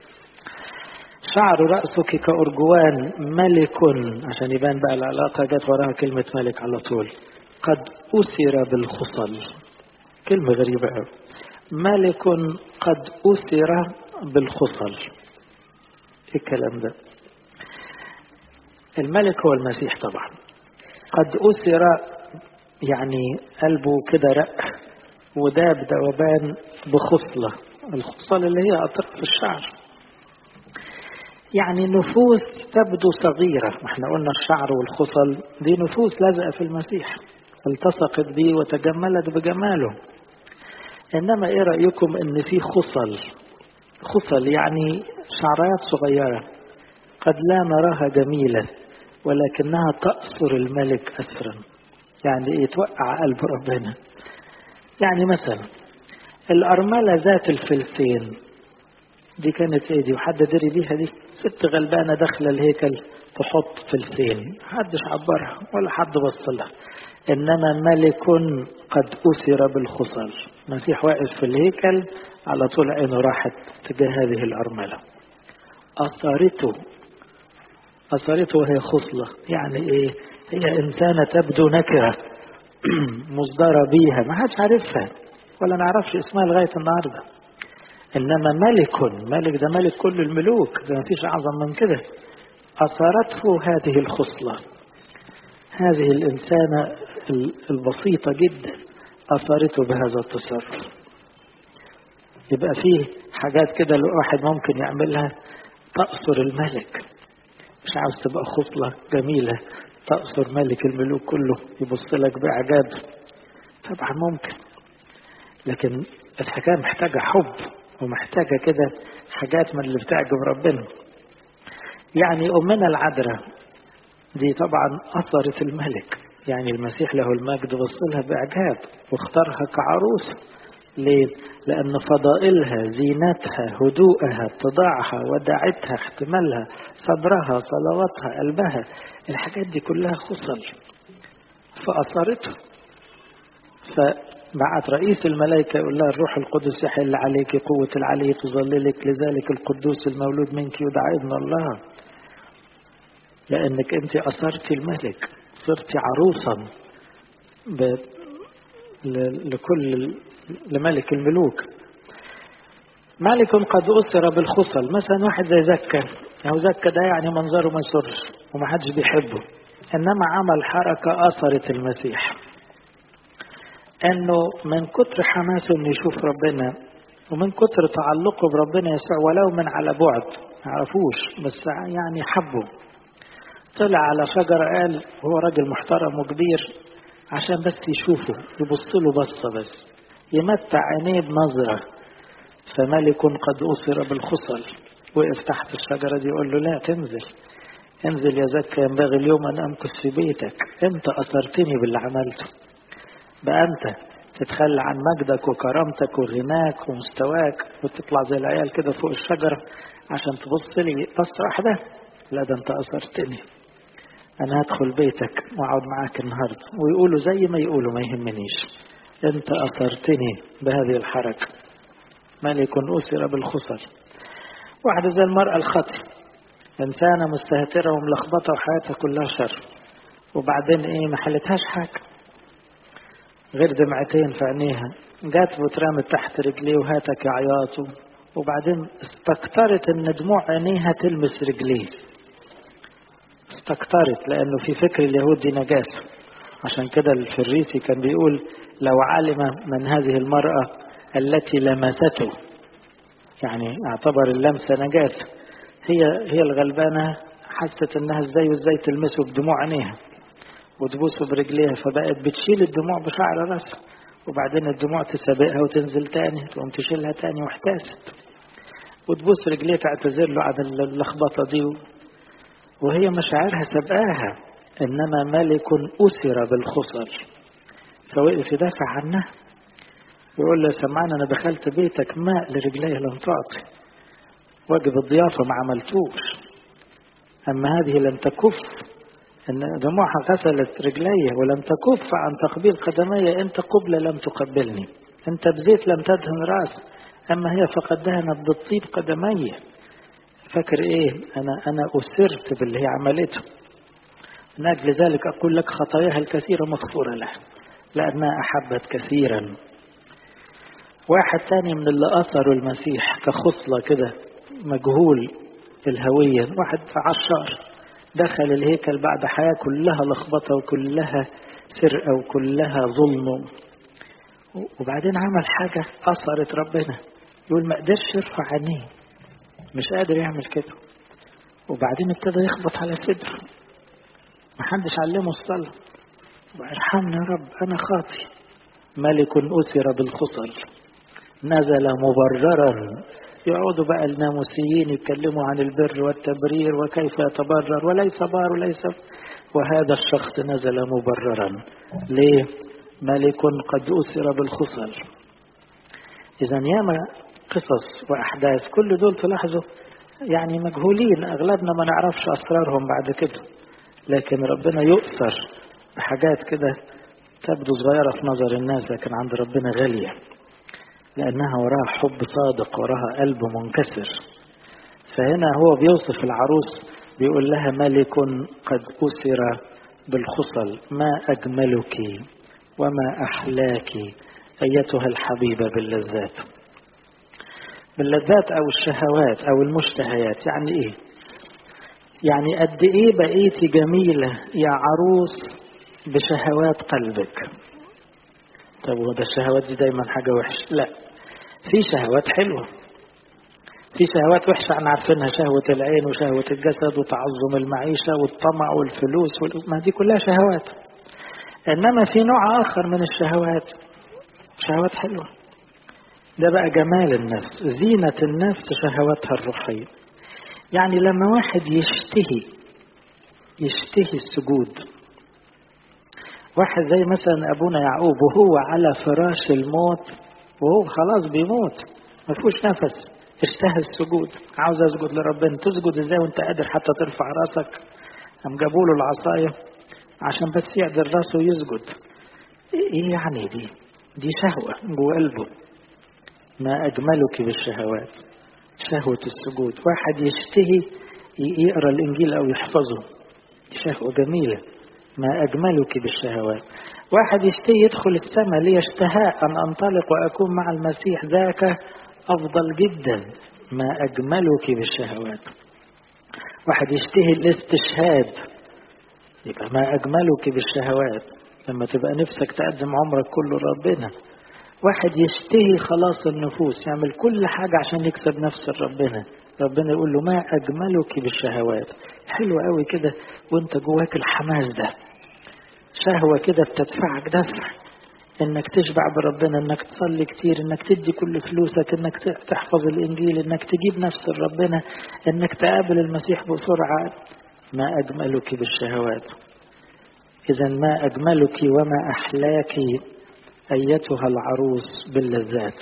شعر رأسك كأرجوان ملك، عشان يبان بقى العلاقة، جت وراها كلمة ملك على طول. قد أسر بالخصل، كلمة غريبة قوي، ملك قد أسر بالخصل. ايه الكلام ده؟ الملك هو المسيح طبعا. قد أسر يعني قلبه كده رق وداب ذوبان بخصلة، الخصل اللي هي أطراف الشعر، يعني نفوس تبدو صغيرة. ما احنا قلنا الشعر والخصل دي نفوس لازقة في المسيح، التصقت به وتجملت بجماله. إنما إيه رأيكم إن في خصل يعني شعرات صغيرة قد لا نراها جميلة، ولكنها تأسر الملك أسرا. يعني إيه؟ توقع قلب ربنا. يعني مثلا الأرملة ذات الفلسين دي كانت إيه دي؟ وحد دري بيها دي؟ ست غلبانة داخلة الهيكل تحط فلسين، محدش عبرها ولا حد بص لها. إنما ملك قد أسر بالخصل، المسيح واقف في الهيكل على طول عينه راحت تجاه هذه الأرملة. أثرته وهي خصلة. يعني إيه؟ هي إنسانة تبدو نكرة مصدرة بيها، ما حدش عارفها ولا نعرفش اسمها لغاية النهاردة. إنما ملك ده ملك كل الملوك، ده ما فيش أعظم من كده. أثرته هذه الخصلة، هذه الإنسانة البسيطة جدا أثرته بهذا التصرف. يبقى فيه حاجات كده الواحد ممكن يعملها تأثر الملك. مش عاوز تبقى خصلة جميلة تأثر ملك الملوك كله يبص لك بإعجاب؟ طبعا ممكن، لكن الحكاية محتاجة حب ومحتاجة كده حاجات من اللي بتعجب ربنا. يعني أمنا العذراء دي طبعا أثرت الملك، يعني المسيح له المجد بص لها بإعجاب واختارها كعروس. ليه؟ لأن فضائلها، زينتها، هدوءها، اتضاعها، وداعتها، احتمالها، صبرها، صلواتها، قلبها، الحاجات دي كلها خصل فأثرته. فبعت رئيس الملائكة يقول لها الروح القدس يحل عليك، قوة العلي تظللك، لذلك القدوس المولود منك يدعى ابن الله. لأنك أنت أثرتي الملك، صرتي عروسا لملك الملوك. ملك قد أسر بالخصل. مثلا واحد زي زكا، أو زكا ده يعني منظره ما يسرش ومحدش بيحبه، إنما عمل حركة أثرت المسيح، إنه من كتر حماسه إنه يشوف ربنا ومن كتر تعلقه بربنا يسوع ولو من على بعد ما يعرفوش بس يعني حبه، طلع على شجرة. قال هو راجل محترم وكبير عشان بس يشوفه، يبص له بصة بس، يمتع عينيه بنظرة. فملك قد أسر بالخصل وقف تحت الشجرة دي يقول له لا تنزل، انزل يا زكا، ينبغي اليوم أن أمكث في بيتك، أنت أثرتني باللي عملته. بقى أنت تتخلى عن مجدك وكرامتك وغناك ومستواك وتطلع زي العيال كده فوق الشجرة عشان تبص لي بصة واحدة؟ لا، ده أنت أثرتني، أنا هدخل بيتك وأقعد معاك النهاردة، ويقولوا زي ما يقولوا ما يهمنيش، أنت أثرتني بهذه الحركة. ملك أسر بالخصل. واحدة زي المرأة الخاطئة، إنسانة مستهترة وملخبطة وحياتها كلها شر، وبعدين إيه؟ ما حلتهاش حاجة غير دمعتين في عينيها، جات وترامت تحت رجليه وهاتك عياطه، وبعدين استكترت ان دموع عينيها تلمس رجليه. استكترت لانه في فكر اليهود دي نجاسة. عشان كده الفريسي كان بيقول لو علم من هذه المرأة التي لمسته، يعني اعتبر اللمسة نجاسة، هي الغلبانة حست انها ازاي وازاي تلمسه بدموع عينيها وتبوسه برجليها، فبقت بتشيل الدموع بشعر راسها، وبعدين الدموع تسابقها وتنزل تاني، تقوم تشيلها تاني واحتاست، وتبوس رجليه تعتذر له عن اللخبطة دي، وهي مشاعرها سبقاها. إنما ملك أسر بالخصل، فوقف يدافع عنها ويقول له سمعنا أنا دخلت بيتك ماء لرجليه لم تعطي، واجب الضيافة ما عملتوش، أما هذه لم تكف، إن دموعها غسلت رجلي ولم تكف عن تقبيل قدمي، أنت قبلة لم تقبلني، أنت بزيت لم تدهن رأس، أما هي فقد دهنت بالطيب قدمي. فاكر إيه؟ أنا أسرت باللي هي عملته، من أجل ذلك أقول لك خطاياها الكثيرة مغفورة لها لأنها أحبت كثيرا. واحد تاني من اللي أثروا المسيح كخصلة كده، مجهول الهوية، واحد عشار دخل الهيكل بعد حياة كلها لخبطة وكلها سرقة وكلها ظلم، وبعدين عمل حاجة أثرت ربنا، يقول ما قدرش يرفع عينيه، مش قادر يعمل كده، وبعدين ابتدى يخبط على صدره، محدش علمه الصلاة، وارحمني يا رب أنا خاطي. ملك أسر بالخصل، نزل مبررا يقعدوا بقى الناموسيين يتكلموا عن البر والتبرير وكيف يتبرر وليس بار وليس، وهذا الشخص نزل مبررا. ليه؟ ملك قد أسر بالخصل. إذا ياما قصص وأحداث كل دول تلاحظوا يعني مجهولين، أغلبنا ما نعرفش أسرارهم بعد كده، لكن ربنا يؤثر بحاجات كده تبدو صغيرة في نظر الناس، لكن عند ربنا غالية، لأنها وراها حب صادق، وراها قلب منكسر. فهنا هو بيوصف العروس بيقول لها ملك قد أسر بالخصل، ما أجملك وما أحلاك أيتها الحبيبة باللذات. باللذات أو الشهوات أو المشتهيات. يعني إيه؟ يعني قد إيه بقيتي جميلة يا عروس بشهوات قلبك. طب وده الشهوات دي دايما حاجة وحشة؟ لا، في شهوات حلوة، في شهوات وحشة احنا عارفينها، شهوة العين وشهوة الجسد وتعظم المعيشة والطمع والفلوس ما دي كلها شهوات. إنما في نوع آخر من الشهوات شهوات حلوة، ده بقى جمال النفس، زينة النفس شهواتها الروحية. يعني لما واحد يشتهي السجود، واحد زي مثلا أبونا يعقوب وهو على فراش الموت وهو خلاص بيموت ما فيهوش نفس، اشتهى السجود، عاوز أسجد لربنا. تسجد إزاي وانت قادر حتى ترفع راسك؟ قام جابوا له العصاية عشان بس يقدر راسه يسجد. ايه يعني دي شهوة جوه قلبه. ما أجملك بالشهوات، شهوة السجود. واحد يشتهي يقرأ الإنجيل أو يحفظه، شهوة جميلة. ما أجملك بالشهوات. واحد يشتهي يدخل السماء، لي اشتهاء أن أنطلق وأكون مع المسيح، ذاك أفضل جدا. ما أجملك بالشهوات. واحد يشتهي الاستشهاد، يبقى ما أجملك بالشهوات، لما تبقى نفسك تقدم عمرك كله ربنا. واحد يشتهي خلاص النفوس، يعمل كل حاجة عشان يكسب نفس ربنا، ربنا يقول له ما أجملك بالشهوات. حلو قوي كده وانت جواك الحماس ده، شهوة كده بتدفعك دفع انك تشبع بربنا، انك تصلي كتير، انك تدي كل فلوسك، انك تحفظ الانجيل، انك تجيب نفس ربنا، انك تقابل المسيح بسرعة. ما أجملك بالشهوات. إذا ما أجملك وما أحلاك أيتها العروس باللذات.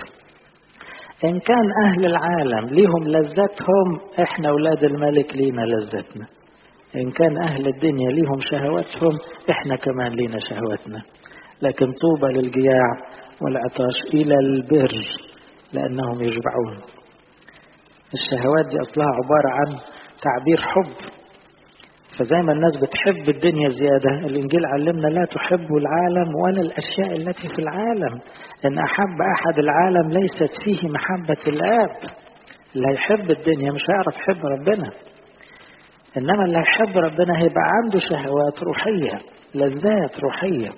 إن كان أهل العالم ليهم لذاتهم، إحنا أولاد الملك لينا لذتنا. إن كان أهل الدنيا ليهم شهواتهم، إحنا كمان لينا شهواتنا. لكن طوبى للجياع والعطاش إلى البر لأنهم يشبعون. الشهوات دي أصلها عبارة عن تعبير حب. فزي ما الناس بتحب الدنيا زيادة، الإنجيل علمنا لا تحبوا العالم ولا الأشياء التي في العالم، إن أحب أحد العالم ليست فيه محبة الآب. اللي يحب الدنيا مش هيعرف يحب ربنا، إنما اللي يحب ربنا هيبقى عنده شهوات روحية، لذات روحية،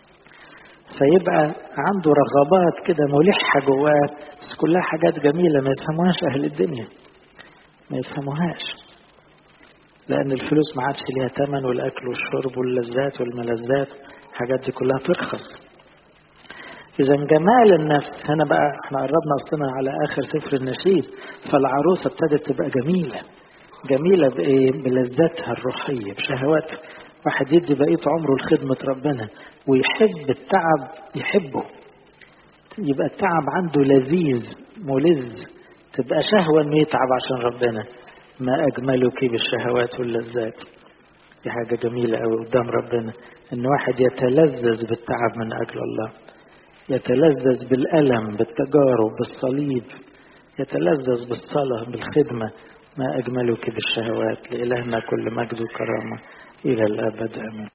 فيبقى عنده رغبات كده ملحة جواه، بس كلها حاجات جميلة ما يفهموهاش أهل الدنيا، ما يفهموهاش، لأن الفلوس ما عادش ليها ثمن، والأكل والشرب واللذات والملذات الحاجات دي كلها ترخص. إذا جمال النفس هنا بقى، احنا قربنا أصلنا على آخر سفر النشيد، فالعروسة ابتدت تبقى جميلة. جميلة بإيه؟ بلذاتها الروحية، بشهوات. واحد يدي بقية عمره لخدمة ربنا ويحب التعب، يحبه، يبقى التعب عنده لذيذ ملذ، تبقى شهوة انه يتعب عشان ربنا. ما أجملك بالشهوات واللذات. دي حاجة جميلة أوي قدام ربنا، إن واحد يتلذذ بالتعب من أجل الله، يتلذذ بالألم، بالتجارب، بالصليب، يتلذذ بالصلاة، بالخدمة. ما أجملك بالشهوات. لإلهنا كل مجد وكرامة إلى الأبد آمين.